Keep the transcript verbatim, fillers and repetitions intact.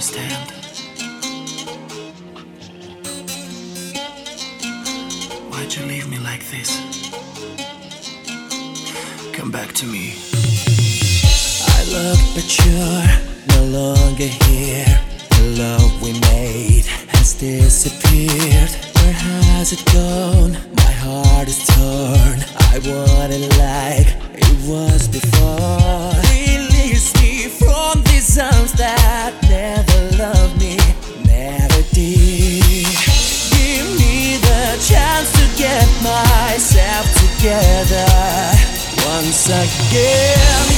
understand. Why'd you leave me like this? Come back to me. I look, but you're no longer here. The love we made has disappeared. Where has it gone? My heart is torn. I want it like it was before. Release me from these arms that never loved me, never did. Give me the chance to get myself together once again.